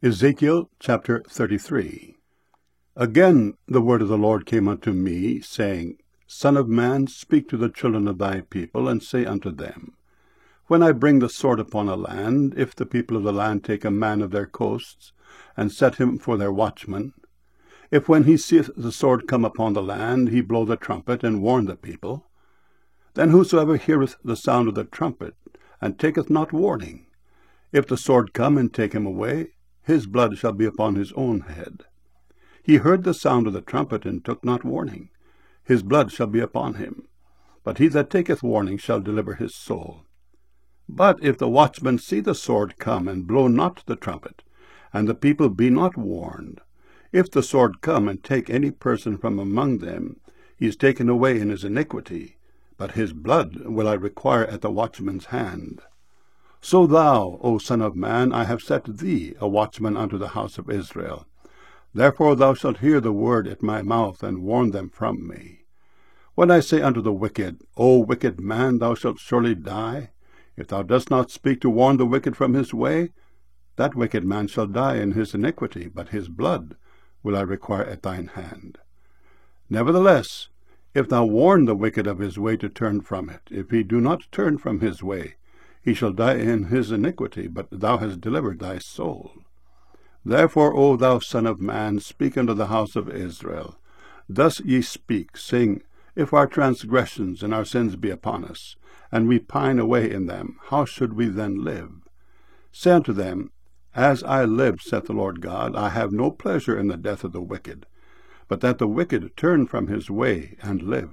Ezekiel chapter 33. Again the word of the Lord came unto me, saying, Son of man, speak to the children of thy people, and say unto them, When I bring the sword upon a land, if the people of the land take a man of their coasts, and set him for their watchman, if when he seeth the sword come upon the land, he blow the trumpet, and warn the people, then whosoever heareth the sound of the trumpet, and taketh not warning, if the sword come and take him away, his blood shall be upon his own head. He heard the sound of the trumpet, and took not warning, his blood shall be upon him. But he that taketh warning shall deliver his soul. But if the watchman see the sword come, and blow not the trumpet, and the people be not warned, if the sword come and take any person from among them, he is taken away in his iniquity, but his blood will I require at the watchman's hand. So thou, O son of man, I have set thee a watchman unto the house of Israel. Therefore thou shalt hear the word at my mouth, and warn them from me. When I say unto the wicked, O wicked man, thou shalt surely die, if thou dost not speak to warn the wicked from his way, that wicked man shall die in his iniquity, but his blood will I require at thine hand. Nevertheless, if thou warn the wicked of his way to turn from it, if he do not turn from his way, he shall die in his iniquity, but thou hast delivered thy soul. Therefore, O thou son of man, speak unto the house of Israel. Thus ye speak, saying, If our transgressions and our sins be upon us, and we pine away in them, how should we then live? Say unto them, As I live, saith the Lord God, I have no pleasure in the death of the wicked, but that the wicked turn from his way and live.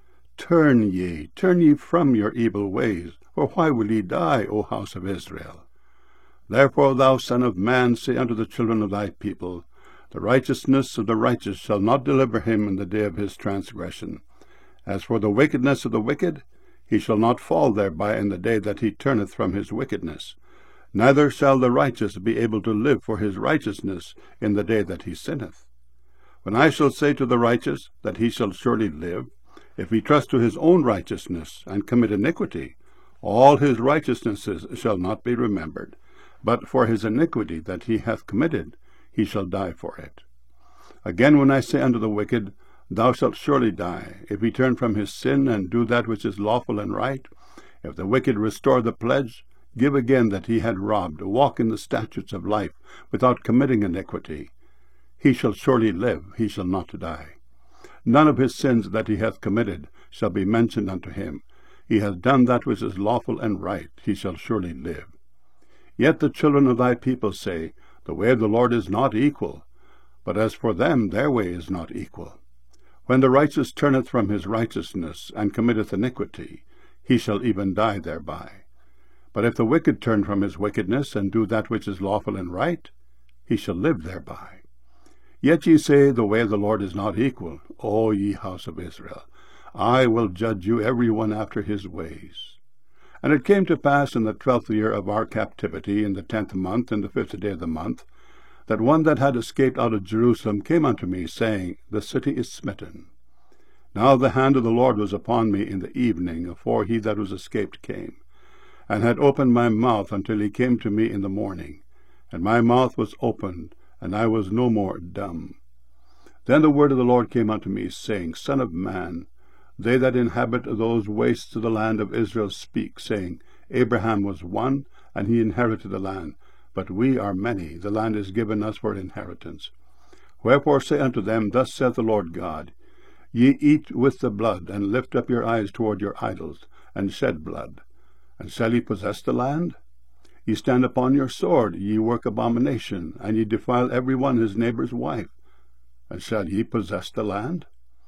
Turn ye from your evil ways, for why will ye die, O house of Israel? Therefore, thou son of man, say unto the children of thy people, The righteousness of the righteous shall not deliver him in the day of his transgression. As for the wickedness of the wicked, he shall not fall thereby in the day that he turneth from his wickedness. Neither shall the righteous be able to live for his righteousness in the day that he sinneth. When I shall say to the righteous that he shall surely live, if he trust to his own righteousness and commit iniquity, all his righteousnesses shall not be remembered, but for his iniquity that he hath committed, he shall die for it. Again, when I say unto the wicked, Thou shalt surely die, if he turn from his sin and do that which is lawful and right, if the wicked restore the pledge, give again that he had robbed, walk in the statutes of life, without committing iniquity, he shall surely live, he shall not die. None of his sins that he hath committed shall be mentioned unto him. He hath done that which is lawful and right, he shall surely live. Yet the children of thy people say, The way of the Lord is not equal. But as for them, their way is not equal. When the righteous turneth from his righteousness, and committeth iniquity, he shall even die thereby. But if the wicked turn from his wickedness, and do that which is lawful and right, he shall live thereby. Yet ye say, The way of the Lord is not equal. O ye house of Israel, I will judge you every one after his ways. And it came to pass in the 12th year of our captivity, in the 10th month, in the 5th day of the month, that one that had escaped out of Jerusalem came unto me, saying, The city is smitten. Now the hand of the Lord was upon me in the evening, afore he that was escaped came, and had opened my mouth until he came to me in the morning. And my mouth was opened, and I was no more dumb. Then the word of the Lord came unto me, saying, Son of man, they that inhabit those wastes of the land of Israel speak, saying, Abraham was one, and he inherited the land, but we are many, the land is given us for an inheritance. Wherefore say unto them, Thus saith the Lord God, Ye eat with the blood, and lift up your eyes toward your idols, and shed blood. And shall ye possess the land? Ye stand upon your sword, ye work abomination, and ye defile every one his neighbour's wife. And shall ye possess the land?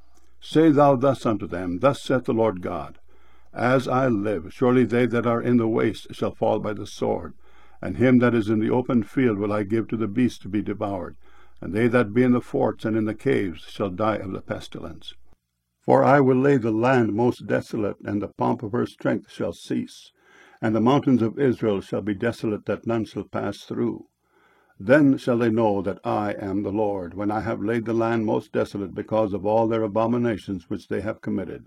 Say thou thus unto them, Thus saith the Lord God, As I live, surely they that are in the waste shall fall by the sword, and him that is in the open field will I give to the beasts to be devoured, and they that be in the forts and in the caves shall die of the pestilence. For I will lay the land most desolate, and the pomp of her strength shall cease, and the mountains of Israel shall be desolate, that none shall pass through. Then shall they know that I am the Lord, when I have laid the land most desolate, because of all their abominations which they have committed.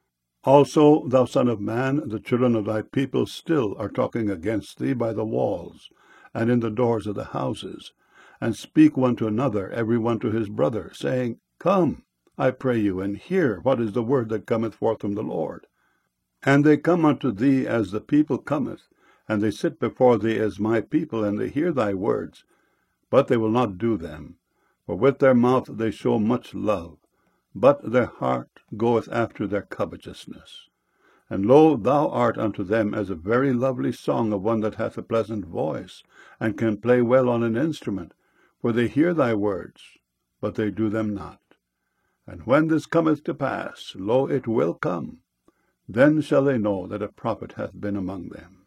Also, thou son of man, the children of thy people still are talking against thee by the walls, and in the doors of the houses, and speak one to another, every one to his brother, saying, Come, I pray you, and hear what is the word that cometh forth from the Lord. And they come unto thee as the people cometh, and they sit before thee as my people, and they hear thy words, but they will not do them. For with their mouth they show much love, but their heart goeth after their covetousness. And lo, thou art unto them as a very lovely song of one that hath a pleasant voice, and can play well on an instrument. For they hear thy words, but they do them not. And when this cometh to pass, lo, it will come, then shall they know that a prophet hath been among them.